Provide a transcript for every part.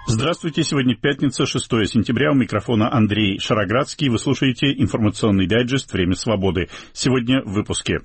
Здравствуйте, сегодня пятница, 6 сентября, у микрофона Андрей Шароградский. Вы слушаете информационный дайджест «Время свободы». Сегодня в выпуске.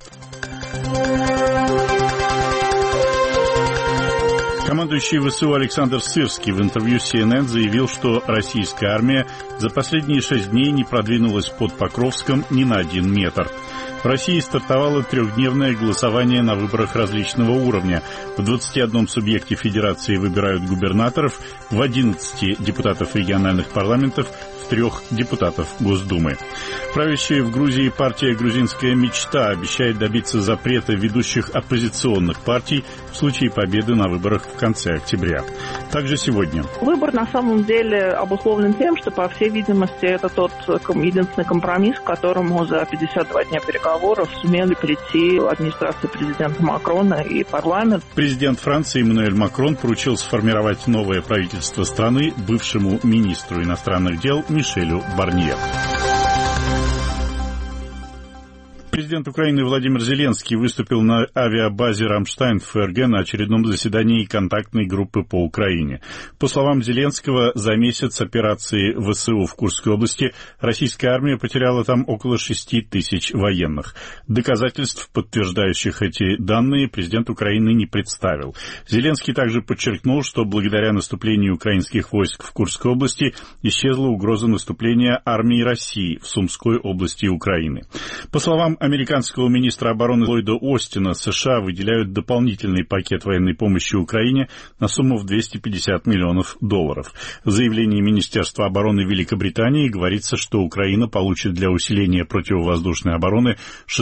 Командующий ВСУ Александр Сырский в интервью CNN заявил, что российская армия за последние 6 дней не продвинулась под Покровском ни на 1 метр. В России стартовало трехдневное голосование на выборах различного уровня. В 21 субъекте федерации выбирают губернаторов, в 11 депутатов региональных парламентов, в 3 депутатов Госдумы. Правящая в Грузии партия «Грузинская мечта» обещает добиться запрета ведущих оппозиционных партий в случае победы на выборах в конце октября. Также сегодня. Выбор на самом деле обусловлен тем, что, по всей видимости, это тот единственный компромисс, к которому за 52 дня переговоров сумели прийти администрация президента Макрона и парламент. Президент Франции Эммануэль Макрон поручил сформировать новое правительство страны бывшему министру иностранных дел Мишелю Барнье. Президент Украины Владимир Зеленский выступил на авиабазе «Рамштайн» в ФРГ на очередном заседании контактной группы по Украине. По словам Зеленского, за месяц операции ВСУ в Курской области российская армия потеряла там около 6 тысяч военных. Доказательств, подтверждающих эти данные, президент Украины не представил. Зеленский также подчеркнул, что благодаря наступлению украинских войск в Курской области исчезла угроза наступления армии России в Сумской области Украины. По словам американского министра обороны Ллойда Остина, США выделяют дополнительный пакет военной помощи Украине на сумму в $250 миллионов. В заявлении Министерства обороны Великобритании говорится, что Украина получит для усиления противовоздушной обороны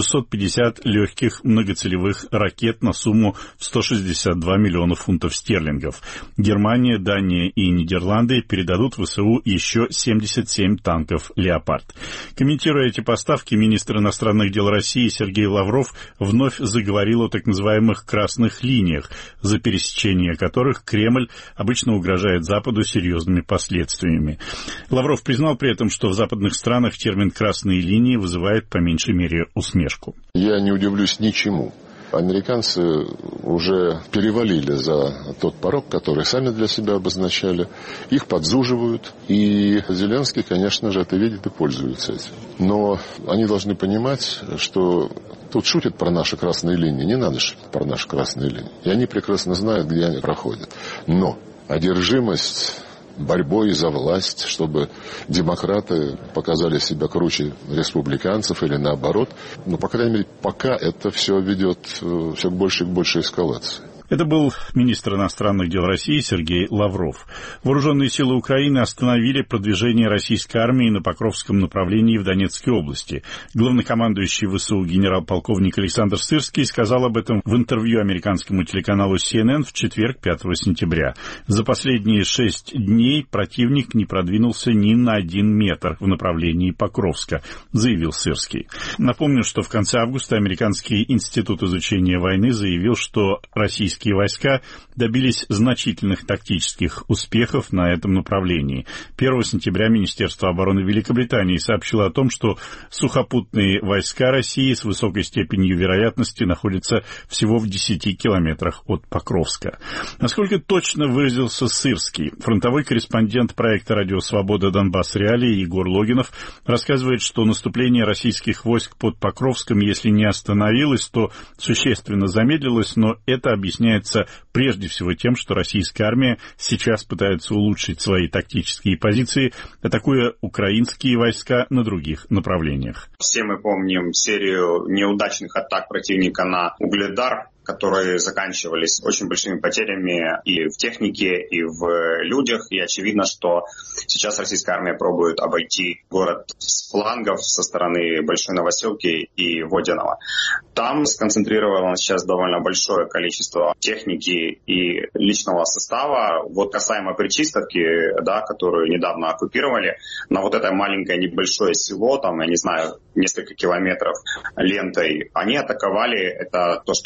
650 легких многоцелевых ракет на сумму в 162 миллиона фунтов стерлингов. Германия, Дания и Нидерланды передадут ВСУ еще 77 танков «Леопард». Комментируя эти поставки, министр иностранных дел России Сергей Лавров вновь заговорил о так называемых «красных линиях», за пересечение которых Кремль обычно угрожает Западу серьезными последствиями. Лавров признал при этом, что в западных странах термин «красные линии» вызывает по меньшей мере усмешку. Я не удивлюсь ничему. Американцы уже перевалили за тот порог, который сами для себя обозначали. Их подзуживают. И Зеленский, конечно же, это видит и пользуется этим. Но они должны понимать, что тут шутят про наши красные линии. Не надо шутить про наши красные линии. И они прекрасно знают, где они проходят. Но одержимость борьбой за власть, чтобы демократы показали себя круче республиканцев или наоборот. Но, по крайней мере, пока это все ведет все к большей эскалации. Это был министр иностранных дел России Сергей Лавров. Вооруженные силы Украины остановили продвижение российской армии на Покровском направлении в Донецкой области. Главнокомандующий ВСУ генерал-полковник Александр Сырский сказал об этом в интервью американскому телеканалу CNN в четверг, 5 сентября. За последние 6 дней противник не продвинулся ни на 1 метр в направлении Покровска, заявил Сырский. Напомню, что в конце августа Американский институт изучения войны заявил, что российские войска добились значительных тактических успехов на этом направлении. 1 сентября Министерство обороны Великобритании сообщило о том, что сухопутные войска России с высокой степенью вероятности находятся всего в 10 километрах от Покровска. Насколько точно выразился Сырский? Фронтовой корреспондент проекта «Радио Свобода. Донбасс. Реалии» Егор Логинов рассказывает, что наступление российских войск под Покровском, если не остановилось, то существенно замедлилось, но это объясняется прежде всего тем, что российская армия сейчас пытается улучшить свои тактические позиции, атакуя украинские войска на других направлениях. Все мы помним серию неудачных атак противника на Угледар, которые заканчивались очень большими потерями и в технике, и в людях. И очевидно, что сейчас российская армия пробует обойти город с флангов со стороны Большой Новоселки и Водяного. Там сконцентрировано сейчас довольно большое количество техники и личного состава. Вот касаемо Причистовки, да, которую недавно оккупировали, на вот это маленькое небольшое село, там, я не знаю, несколько километров лентой, они атаковали, это то, что рассказали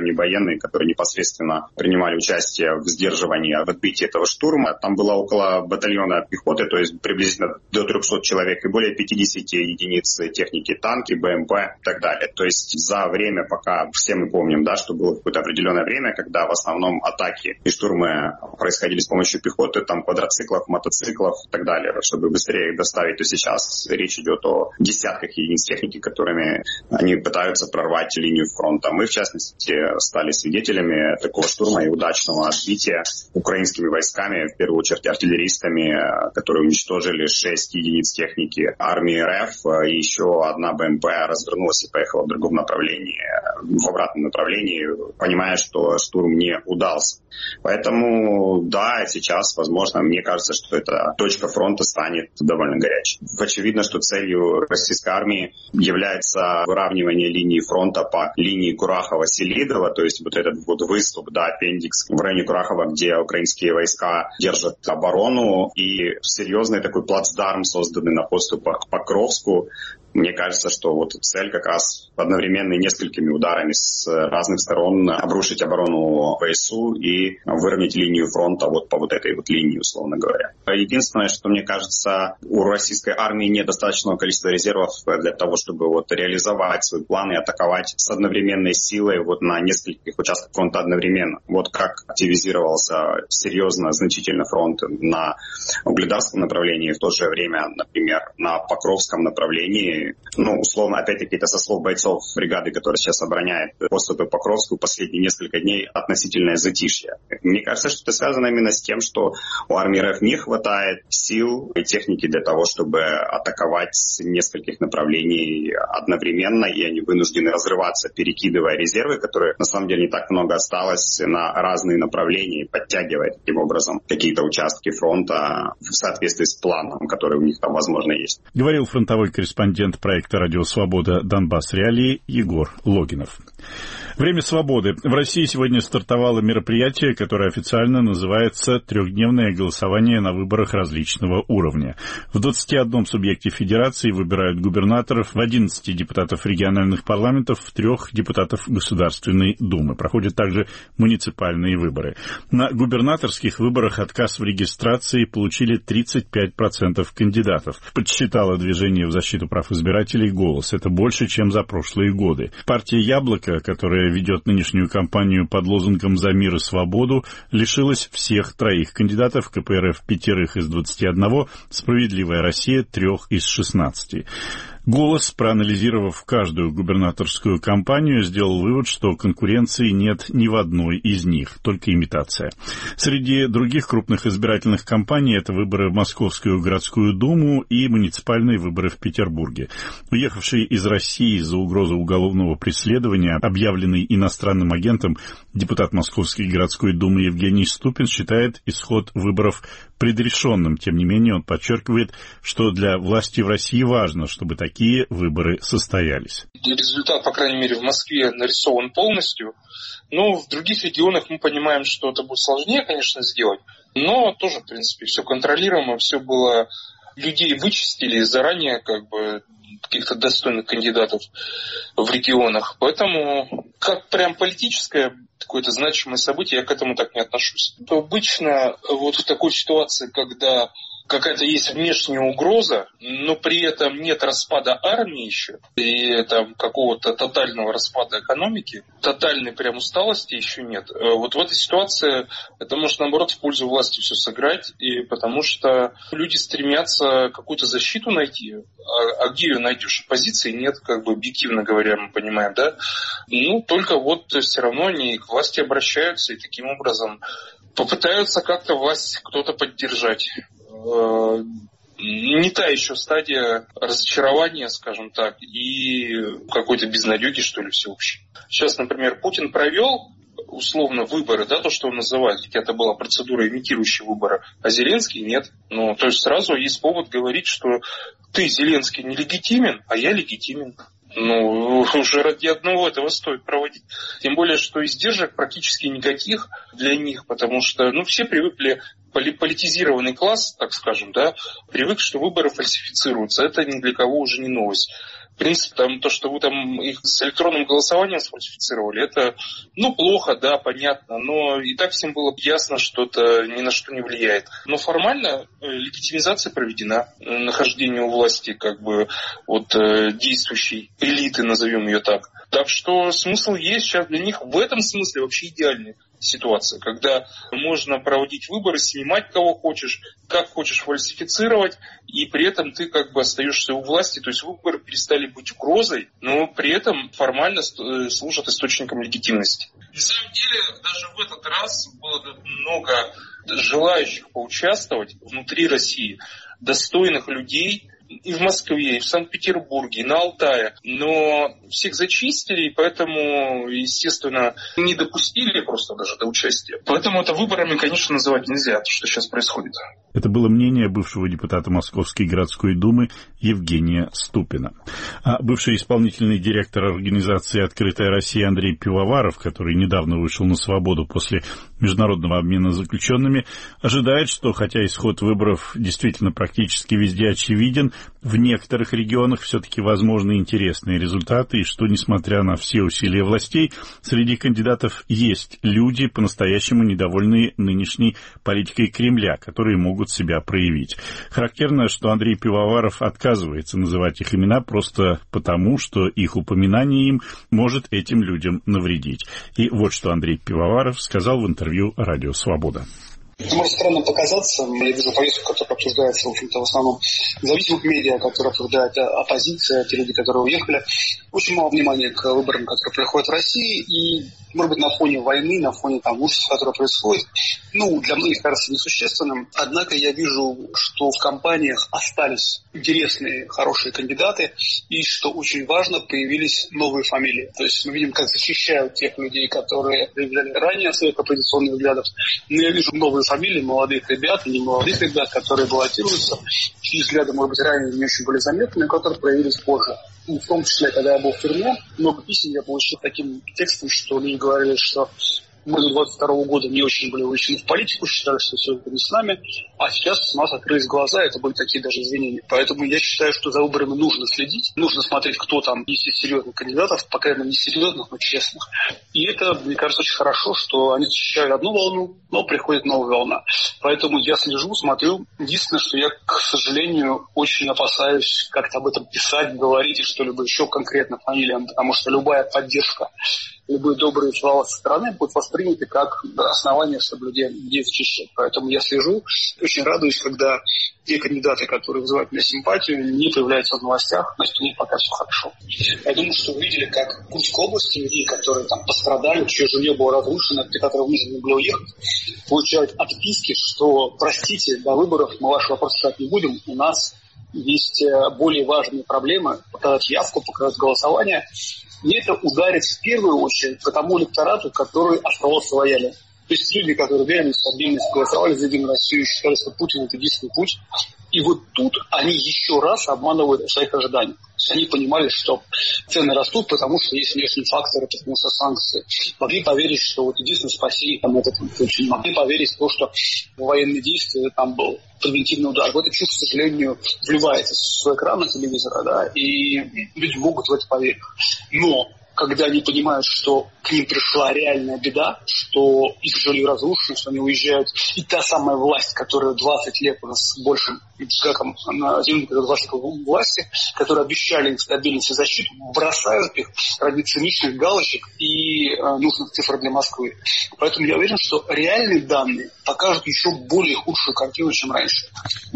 военные, которые непосредственно принимали участие в сдерживании, в отбитии этого штурма. Там было около батальона пехоты, то есть приблизительно до 300 человек и более 50 единиц техники, танки, БМП и так далее. То есть за время, пока все мы помним, да, что было какое-то определенное время, когда в основном атаки и штурмы происходили с помощью пехоты, там квадроциклов, мотоциклов и так далее, чтобы быстрее их доставить, то сейчас речь идет о десятках единиц техники, которыми они пытаются прорвать линию фронта. Мы, в частности, стали свидетелями такого штурма и удачного отбития украинскими войсками, в первую очередь артиллеристами, которые уничтожили 6 единиц техники армии РФ, и еще одна БМП развернулась и поехала в другом направлении, в обратном направлении, понимая, что штурм не удался. Поэтому, да, сейчас, возможно, мне кажется, что эта точка фронта станет довольно горячей. Очевидно, что целью российской армии является выравнивание линии фронта по линии Курахова-Селидово, то есть вот этот вот выступ, да, аппендикс в районе Курахова, где украинские войска держат оборону, и серьезный такой плацдарм, созданный на подступах к Покровску. Мне кажется, что вот цель как раз одновременно несколькими ударами с разных сторон обрушить оборону ВСУ и выровнять линию фронта вот по вот этой вот линии, условно говоря. Единственное, что мне кажется, у российской армии нет достаточного количества резервов для того, чтобы вот реализовать свои планы и атаковать с одновременной силой вот на нескольких участках фронта одновременно. Вот как активизировался серьезно, значительно фронт на Угледарском направлении, в то же время, например, на Покровском направлении. Ну, условно, опять-таки, это со слов бойцов бригады, которая сейчас обороняет подступы Покровску, последние несколько дней относительное затишье. Мне кажется, что это связано именно с тем, что у армии РФ не хватает сил и техники для того, чтобы атаковать с нескольких направлений одновременно, и они вынуждены разрываться, перекидывая резервы, которые на самом деле не так много осталось, на разные направления, подтягивая таким образом какие-то участки фронта в соответствии с планом, который у них там, возможно, есть. Говорил фронтовой корреспондент проекта «Радио Свобода. Донбасс. Реалии» Егор Логинов. Время свободы. В России сегодня стартовало мероприятие, которое официально называется «Трехдневное голосование на выборах различного уровня». В 21 субъекте федерации выбирают губернаторов, в 11 депутатов региональных парламентов, в 3 депутатов Государственной Думы. Проходят также муниципальные выборы. На губернаторских выборах отказ в регистрации получили 35% кандидатов. Подсчитало движение в защиту прав избирателей «Голос». Это больше, чем за прошлые годы. Партия «Яблоко», которая ведет нынешнюю кампанию под лозунгом «За мир и свободу», лишилась всех 3 кандидатов, КПРФ 5 из 21, «Справедливая Россия» 3 из 16. «Голос», проанализировав каждую губернаторскую кампанию, сделал вывод, что конкуренции нет ни в одной из них, только имитация. Среди других крупных избирательных кампаний это выборы в Московскую городскую думу и муниципальные выборы в Петербурге. Уехавший из России из-за угрозы уголовного преследования, объявленный иностранным агентом, депутат Московской городской думы Евгений Ступин считает исход выборов предрешенным. Тем не менее, он подчеркивает, что для власти в России важно, чтобы такие выборы состоялись. Результат, по крайней мере, в Москве нарисован полностью. Но в других регионах мы понимаем, что это будет сложнее, конечно, сделать. Но тоже, в принципе, все контролируемо, все было... Людей вычистили заранее, каких-то достойных кандидатов в регионах. Поэтому, как прям политическое какое-то значимое событие, я к этому так не отношусь. Обычно вот в такой ситуации, когда какая-то есть внешняя угроза, но при этом нет распада армии еще, и там какого-то тотального распада экономики, тотальной прям усталости еще нет. Вот в этой ситуации это может, наоборот, в пользу власти все сыграть, и потому что люди стремятся какую-то защиту найти. А где ее найдешь? Оппозиции нет, объективно говоря, мы понимаем, да? Только все равно они к власти обращаются и таким образом попытаются как-то власть кто-то поддержать. Не та еще стадия разочарования, скажем так, и какой-то безнадеги, что ли, всеобщей. Сейчас, например, Путин провел условно выборы, да, то, что он называет, хотя это была процедура имитирующая выборы, а Зеленский нет. То есть сразу есть повод говорить, что ты, Зеленский, нелегитимен, а я легитимен. Уже ради одного этого стоит проводить. Тем более, что издержек практически никаких для них, потому что, все привыкли, политизированный класс, так скажем, да, привык, что выборы фальсифицируются. Это ни для кого уже не новость. В принципе, там, то, что вы там их с электронным голосованием сфальсифицировали, это, плохо, да, понятно, но и так всем было ясно, что это ни на что не влияет. Но формально легитимизация проведена, нахождение у власти, действующей элиты, назовем ее так. Так что смысл есть сейчас для них в этом смысле вообще идеальный. Ситуация, когда можно проводить выборы, снимать кого хочешь, как хочешь фальсифицировать, и при этом ты остаешься у власти, то есть выборы перестали быть угрозой, но при этом формально служат источником легитимности. На самом деле, даже в этот раз было много желающих поучаствовать внутри России, достойных людей, и в Москве, и в Санкт-Петербурге, и на Алтае. Но всех зачистили, и поэтому, естественно, не допустили просто даже до участия. Поэтому это выборами, конечно, называть нельзя, то, что сейчас происходит. Это было мнение бывшего депутата Московской городской думы Евгения Ступина. А бывший исполнительный директор организации «Открытая Россия» Андрей Пивоваров, который недавно вышел на свободу после международного обмена заключенными, ожидает, что хотя исход выборов действительно практически везде очевиден, в некоторых регионах все-таки возможны интересные результаты, и что, несмотря на все усилия властей, среди кандидатов есть люди, по-настоящему недовольные нынешней политикой Кремля, которые могут себя проявить. Характерно, что Андрей Пивоваров отказывается называть их имена просто потому, что их упоминание им может этим людям навредить. И вот что Андрей Пивоваров сказал в интервью «Радио Свобода». Это может странно показаться. Я вижу повестку, которая обсуждается, в общем-то, в основном независимых медиа, которые обсуждают оппозиция, те люди, которые уехали. Очень мало внимания к выборам, которые происходят в России. И, может быть, на фоне войны, на фоне ужасов, которые происходят, для многих кажется несущественным. Однако я вижу, что в кампаниях остались интересные, хорошие кандидаты, и, что очень важно, появились новые фамилии. То есть мы видим, как защищают тех людей, которые проявляли ранее своих оппозиционных взглядов. Но я вижу новые фамилии молодых ребят и не молодых ребят, которые баллотируются, чьи взгляды, может быть, ранее не очень были заметны, но которые проявились позже. В том числе, когда я был в тюрьме, много писем я получил таким текстом, что люди говорили, что мы до 22 года не очень были увлечены в политику, считали, что все это не с нами, а сейчас у нас открылись глаза, это были такие даже извинения. Поэтому я считаю, что за выборами нужно следить, нужно смотреть, кто там есть из серьезных кандидатов, по крайней мере, не серьезных, но честных. И это, мне кажется, очень хорошо, что они защищают одну волну, но приходит новая волна. Поэтому я слежу, смотрю. Единственное, что я, к сожалению, очень опасаюсь как-то об этом писать, говорить и что-либо еще конкретно фамилиям, потому что любая поддержка, любые добрые слова со стороны будут восприняты как основание соблюдения людей защищать. Поэтому я слежу. Очень радуюсь, когда те кандидаты, которые вызывают меня симпатию, не появляются в новостях, значит, у них пока все хорошо. Я думаю, что вы видели, как в Курской области людей, которые там пострадали, чье жилье было разрушено, при которых вынуждены были уехать, получают отписки, что, простите, до выборов мы ваш вопрос решать не будем, у нас есть более важные проблемы, показать явку, показать голосование. И это ударит в первую очередь по тому электорату, который оставался лоялен. То есть люди, которые верили в стабильность, голосовали за Единую Россию, считали, что Путин – это единственный путь. И вот тут они еще раз обманывают своих ожиданий. То есть они понимали, что цены растут, потому что есть внешние факторы, потому что санкции. Могли поверить, что вот единственное спасение там этот случай. Могли поверить в то, что военные действия там был превентивный удар. В эту чушь, к сожалению, вливается с экрана телевизора, да, и люди могут в это поверить. Но когда они понимают, что к ним пришла реальная беда, что их жилье разрушено, что они уезжают, и та самая власть, которая 20 лет у нас с большим веком на земле власти, которые обещали им стабильность и защиту, бросают их ради циничных галочек и нужных цифр для Москвы. Поэтому я уверен, что реальные данные покажут еще более худшую картину, чем раньше.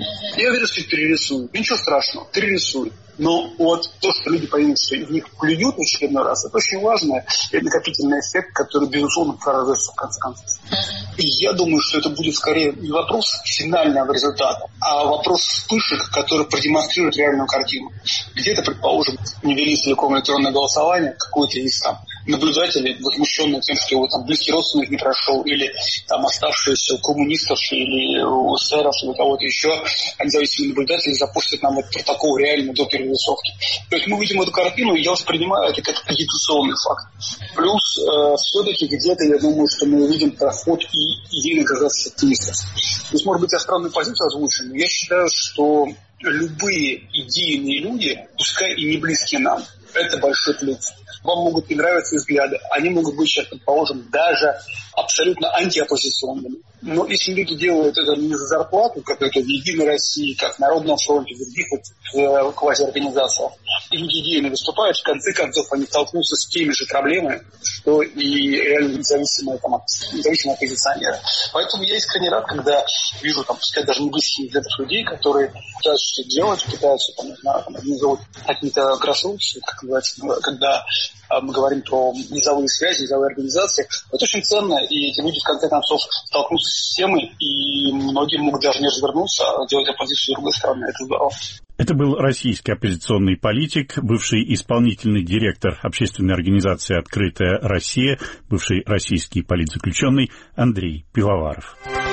Я уверен, что их перерисуют. Ничего страшного, перерисуют. Но вот то, что люди поймут, что в них плюют в очередной раз, это очень важно. Это накопительный эффект, который, безусловно, прорвется в конце концов. И я думаю, что это будет скорее не вопрос финального результата, а вопрос вспышек, которые продемонстрируют реальную картину. Где-то, предположим, не вели целиком электронное голосование, какой-то из там наблюдателей, возмущенные тем, что его там близкий родственник не прошел, или там оставшиеся у коммунистов, или у эсеров, или у кого-то еще, независимые наблюдатели запустят нам этот протокол реально до перерисовки. То есть мы видим эту картину, и я воспринимаю это как агитационный факт. Плюс все-таки где-то я думаю, что мы увидим проход и идейных гражданских активистов. То есть, может быть, я странную позицию озвучу, но я считаю, что любые идейные люди, пускай и не близкие нам, это большой плюс. Вам могут не нравиться взгляды, они могут быть сейчас, предположим, даже абсолютно антиоппозиционными. Но если люди делают это не за зарплату, как это в «Единой России», как в Народном фронте, в других квазиорганизациях, и люди идейно выступают, в конце концов они столкнутся с теми же проблемами, что и реально независимые оппозиционеры. Поэтому я искренне рад, когда вижу, пускай даже не близких для этих людей, которые пытаются что-то делать, пытаются организовывать какие-то грассрутсы, как называется, когда мы говорим про низовые связи, низовые организации. Это очень ценно, и эти люди в конце концов столкнутся с системой, и многие могут даже не развернуться, а делать оппозицию с другой стороны. Это здорово. Это был российский оппозиционный политик, бывший исполнительный директор общественной организации «Открытая Россия», бывший российский политзаключенный Андрей Пивоваров.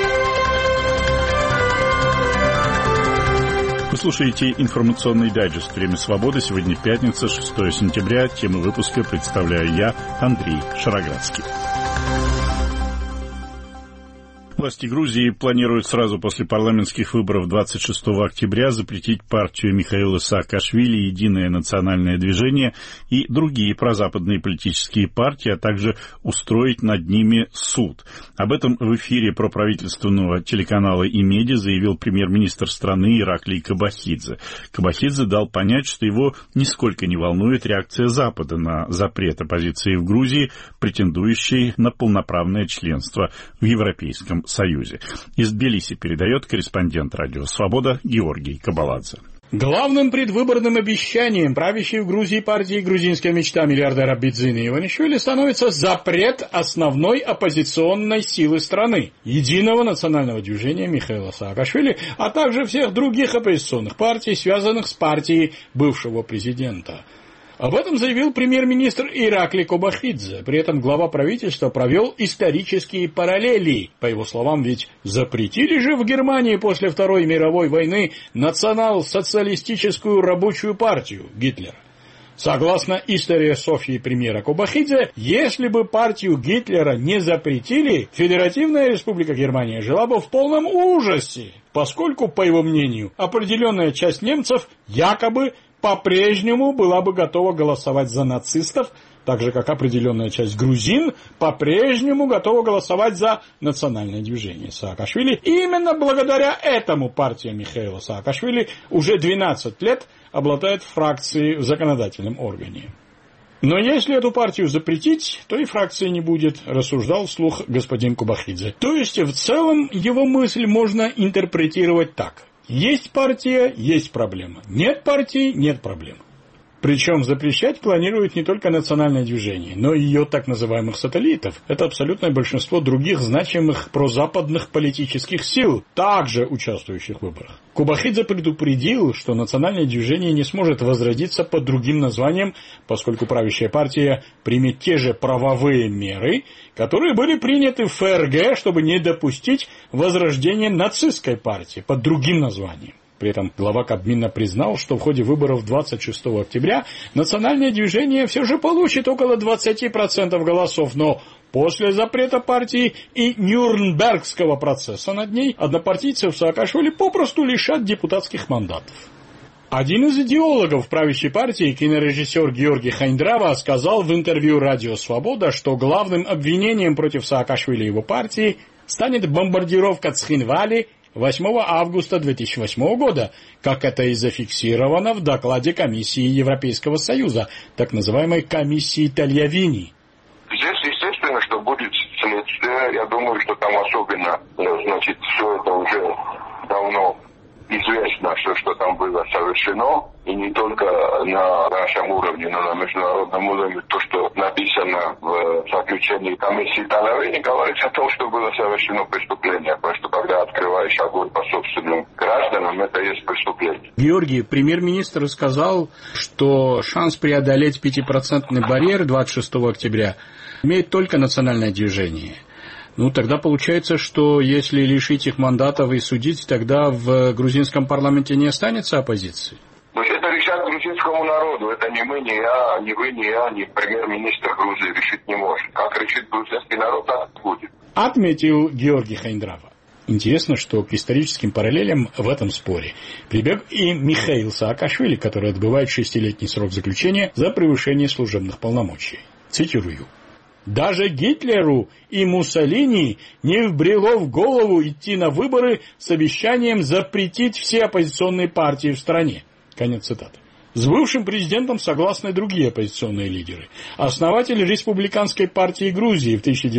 Вы слушаете информационный дайджест «Время свободы». Сегодня пятница, 6 сентября. Тему выпуска представляю я, Андрей Шароградский. Власти Грузии планируют сразу после парламентских выборов 26 октября запретить партию Михаила Саакашвили «Единое национальное движение» и другие прозападные политические партии, а также устроить над ними суд. Об этом в эфире проправительственного телеканала «Имеди» заявил премьер-министр страны Ираклий Кобахидзе. Кобахидзе дал понять, что его нисколько не волнует реакция Запада на запрет оппозиции в Грузии, претендующей на полноправное членство в Европейском Союзе. Из Тбилиси передает корреспондент «Радио Свобода» Георгий Кабаладзе. Главным предвыборным обещанием правящей в Грузии партии «Грузинская мечта» миллиардера Бидзины Иванишвили становится запрет основной оппозиционной силы страны – Единого национального движения Михаила Саакашвили, а также всех других оппозиционных партий, связанных с партией бывшего президента. Об этом заявил премьер-министр Ираклий Кобахидзе. При этом глава правительства провел исторические параллели. По его словам, ведь запретили же в Германии после Второй мировой войны национал-социалистическую рабочую партию Гитлера. Согласно историософии премьера Кобахидзе, если бы партию Гитлера не запретили, Федеративная Республика Германия жила бы в полном ужасе, поскольку, по его мнению, определенная часть немцев якобы по-прежнему была бы готова голосовать за нацистов, так же, как определенная часть грузин по-прежнему готова голосовать за национальное движение Саакашвили. И именно благодаря этому партия Михаила Саакашвили уже 12 лет обладает фракцией в законодательном органе. Но если эту партию запретить, то и фракции не будет, рассуждал вслух господин Кобахидзе. То есть, в целом, его мысль можно интерпретировать так. Есть партия – есть проблема. Нет партии – нет проблем. Причем запрещать планирует не только национальное движение, но и ее так называемых сателлитов. Это абсолютное большинство других значимых прозападных политических сил, также участвующих в выборах. Кобахидзе предупредил, что национальное движение не сможет возродиться под другим названием, поскольку правящая партия примет те же правовые меры, которые были приняты в ФРГ, чтобы не допустить возрождения нацистской партии под другим названием. При этом глава Кабмина признал, что в ходе выборов 26 октября национальное движение все же получит около 20% голосов, но после запрета партии и Нюрнбергского процесса над ней однопартийцев Саакашвили попросту лишат депутатских мандатов. Один из идеологов правящей партии, кинорежиссер Георгий Хайндрава, сказал в интервью «Радио Свобода», что главным обвинением против Саакашвили и его партии станет бомбардировка Цхинвали 8 августа 2008 года, как это и зафиксировано в докладе Комиссии Европейского Союза, так называемой комиссии Тальявини. Здесь, естественно, что будет следствие. Я думаю, что там особенно, значит, все это уже давно известно, что там было совершено. И не только на нашем уровне, но на международном уровне. То, что написано в заключении комиссии Тальявини, говорится о том, что было совершено преступление. Потому что когда открываешь огонь по собственным гражданам, это есть преступление. Георгий, премьер-министр сказал, что шанс преодолеть 5% барьер 26 октября имеет только национальное движение. Ну, тогда получается, что если лишить их мандатов и судить, тогда в грузинском парламенте не останется оппозиции? То есть это решать грузинскому народу. Это не мы, не я, не вы, не я, ни премьер-министр Грузии решить не может. Как решит грузинский народ, так будет. Отметил Георгий Хайндрава. Интересно, что к историческим параллелям в этом споре прибег и Михаил Саакашвили, который отбывает 6-летний срок заключения за превышение служебных полномочий. Цитирую. «Даже Гитлеру и Муссолини не вбрело в голову идти на выборы с обещанием запретить все оппозиционные партии в стране». Конец цитаты. С бывшим президентом согласны другие оппозиционные лидеры. Основатель республиканской партии Грузии в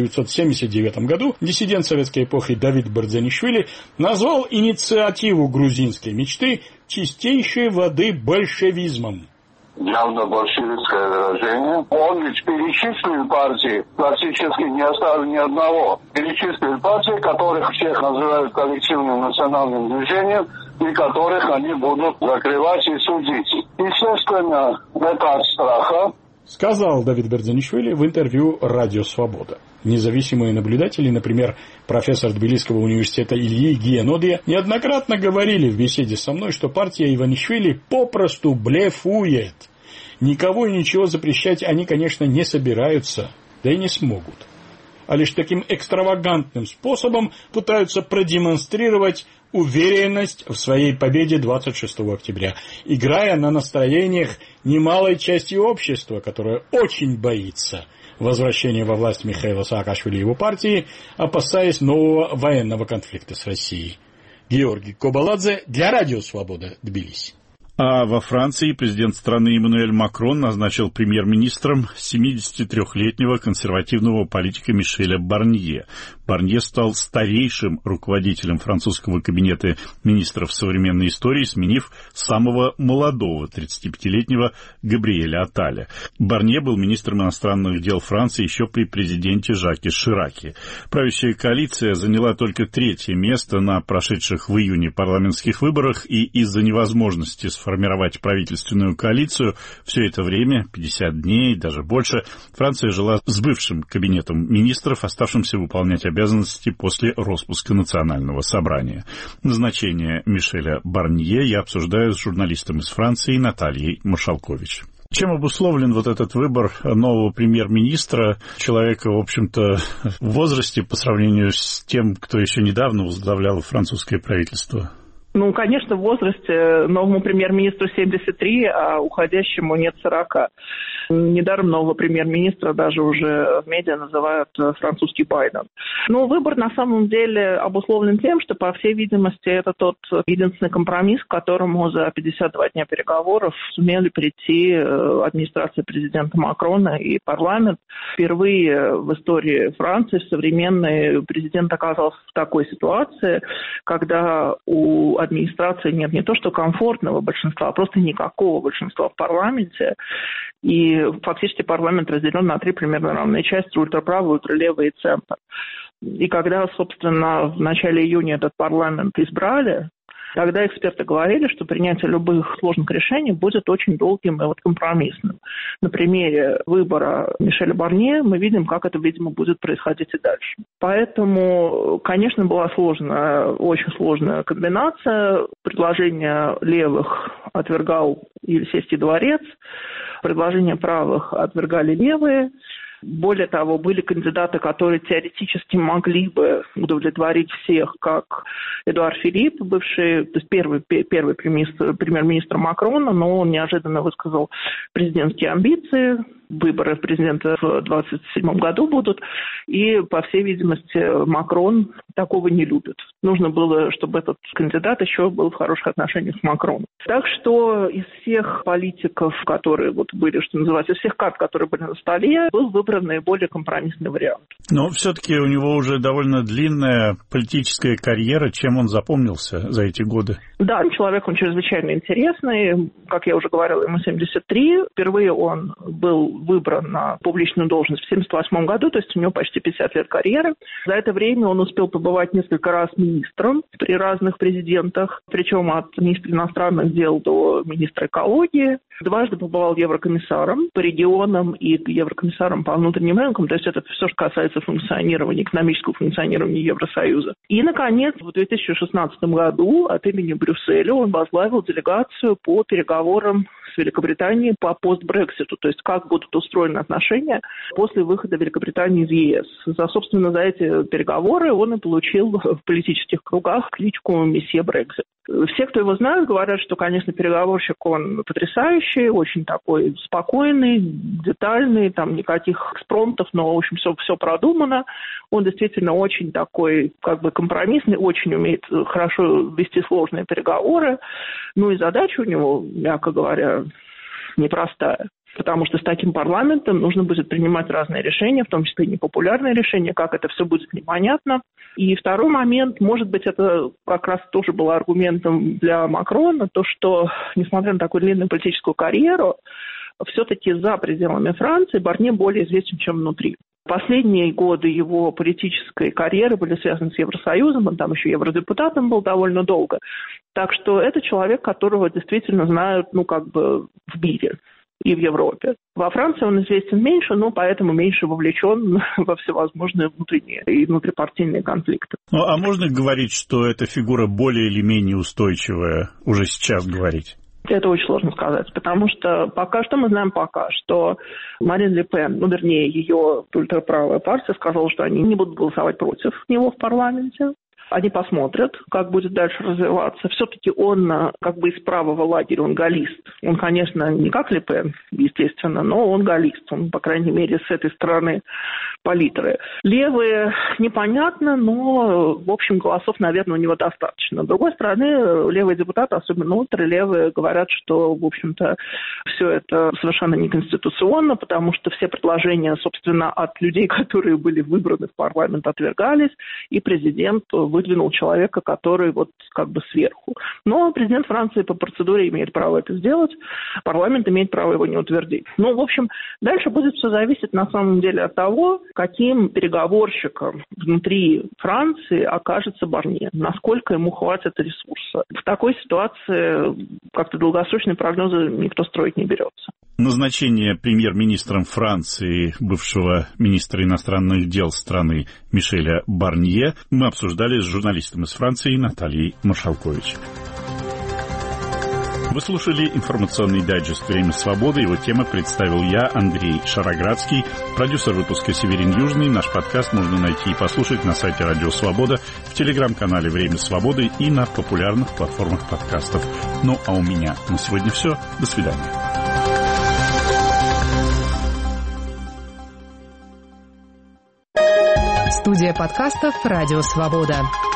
1979 году, диссидент советской эпохи Давид Берзанишвили, назвал инициативу грузинской мечты чистейшей воды большевизмом. Явно большевистское выражение. Он ведь перечислил партии, практически не оставил ни одного. Перечислил партии, которых всех называют коллективным национальным движением, и которых они будут закрывать и судить. Естественно, это от страха. Сказал Давид Берзанишвили в интервью «Радио Свобода». Независимые наблюдатели, например, профессор Тбилисского университета Ильи Гиенодия, неоднократно говорили в беседе со мной, что партия Иванишвили попросту блефует. Никого и ничего запрещать они, конечно, не собираются, да и не смогут. А лишь таким экстравагантным способом пытаются продемонстрировать уверенность в своей победе 26 октября, играя на настроениях немалой части общества, которое очень боится возвращения во власть Михаила Саакашвили и его партии, опасаясь нового военного конфликта с Россией. Георгий Кобаладзе для Радио Свобода, Тбилиси. А во Франции президент страны Эммануэль Макрон назначил премьер-министром 73-летнего консервативного политика Мишеля Барнье. Барнье стал старейшим руководителем французского кабинета министров современной истории, сменив самого молодого 35-летнего Габриэля Атталя. Барнье был министром иностранных дел Франции еще при президенте Жаке Шираке. Правящая коалиция заняла только 3-е место на прошедших в июне парламентских выборах, и из-за невозможности сформировать правительственную коалицию все это время, 50 дней, даже больше, Франция жила с бывшим кабинетом министров, оставшимся выполнять обязанности после распуска национального собрания. Назначение Мишеля Барнье я обсуждаю с журналистом из Франции Натальей Маршалкович. Чем обусловлен вот этот выбор нового премьер-министра, человека, в общем-то, в возрасте по сравнению с тем, кто еще недавно возглавлял французское правительство? Ну, конечно, в возрасте новому премьер-министру 73, а уходящему нет 40. Недаром нового премьер-министра даже уже в медиа называют французский Байден. Но выбор на самом деле обусловлен тем, что, по всей видимости, это тот единственный компромисс, к которому за 52 дня переговоров сумели прийти администрация президента Макрона и парламент. Впервые в истории Франции, в современной, президент оказался в такой ситуации, когда у администрации нет не то что комфортного большинства, а просто никакого большинства в парламенте. И фактически парламент разделен на 3 примерно равные части: ультраправый, ультралевый и центр. И когда, собственно, в начале июня этот парламент избрали, тогда эксперты говорили, что принятие любых сложных решений будет очень долгим и компромиссным. На примере выбора Мишеля Барнье мы видим, как это, видимо, будет происходить и дальше. Поэтому, конечно, была сложная, очень сложная комбинация. Предложение левых отвергал Елисейский дворец, предложения правых отвергали левые. Более того, были кандидаты, которые теоретически могли бы удовлетворить всех, как Эдуард Филипп, бывший, то есть первый премьер-министр Макрона, но он неожиданно высказал президентские амбиции. Выборы президента в 2027 году будут, и, по всей видимости, Макрон такого не любит. Нужно было, чтобы этот кандидат еще был в хороших отношениях с Макроном. Так что из всех политиков, которые были, что называется, из всех карт, которые были на столе, был выбран наиболее компромиссный вариант. Но все-таки у него уже довольно длинная политическая карьера. Чем он запомнился за эти годы? Да, человек, он чрезвычайно интересный. Как я уже говорила, ему 73. Впервые он был выбран на публичную должность в 1978 году, то есть у него почти 50 лет карьеры. За это время он успел побывать несколько раз министром при разных президентах, причем от министра иностранных дел до министра экологии. Дважды побывал еврокомиссаром по регионам и еврокомиссаром по внутренним рынкам, то есть это все, что касается функционирования, экономического функционирования Евросоюза. И, наконец, в 2016 году от имени Брюсселя он возглавил делегацию по переговорам с Великобританией по пост-Брекситу, то есть как будут устроены отношения после выхода Великобритании из ЕС. Собственно, за эти переговоры он и получил в политических кругах кличку «Месье Брексит». Все, кто его знают, говорят, что, конечно, переговорщик он потрясающий, очень такой спокойный, детальный, там никаких экспромтов, но, в общем, все продумано. Он действительно очень такой, как бы, компромиссный, очень умеет хорошо вести сложные переговоры. Ну и задача у него, мягко говоря, непростая. Потому что с таким парламентом нужно будет принимать разные решения, в том числе и непопулярные решения, как это все будет непонятно. И второй момент, может быть, это как раз тоже было аргументом для Макрона, то, что, несмотря на такую длинную политическую карьеру, все-таки за пределами Франции Барнье более известен, чем внутри. Последние годы его политической карьеры были связаны с Евросоюзом, он там еще евродепутатом был довольно долго. Так что это человек, которого действительно знают, в мире и в Европе. Во Франции он известен меньше, но поэтому меньше вовлечен во всевозможные внутренние и внутрипартийные конфликты. Ну, а можно говорить, что эта фигура более или менее устойчивая, уже сейчас говорить? Это очень сложно сказать, потому что мы знаем, что Марин Ле Пен, ее ультраправая партия, сказала, что они не будут голосовать против него в парламенте. Они посмотрят, как будет дальше развиваться. Все-таки он из правого лагеря, он галлист. Он, конечно, не как Ле Пен, естественно, но он галлист. Он, по крайней мере, с этой стороны палитры. Левые непонятно, но, в общем, голосов, наверное, у него достаточно. С другой стороны, левые депутаты, особенно ультралевые, говорят, что, в общем-то, все это совершенно неконституционно, потому что все предложения, собственно, от людей, которые были выбраны в парламент, отвергались, и президент выдвинул человека, который сверху. Но президент Франции по процедуре имеет право это сделать, парламент имеет право его не утвердить. В общем, дальше будет все зависеть на самом деле от того, каким переговорщиком внутри Франции окажется Барнье, насколько ему хватит ресурса. В такой ситуации долгосрочные прогнозы никто строить не берется. Назначение премьер-министром Франции, бывшего министра иностранных дел страны Мишеля Барнье мы обсуждали с журналистом из Франции Натальей Маршалкович. Вы слушали информационный дайджест «Время свободы». Его темы представил я, Андрей Шароградский, продюсер выпуска Северин Южный. Наш подкаст можно найти и послушать на сайте Радио Свобода, в телеграм-канале «Время свободы» и на популярных платформах подкастов. А у меня на сегодня все. До свидания. Студия подкастов «Радио Свобода».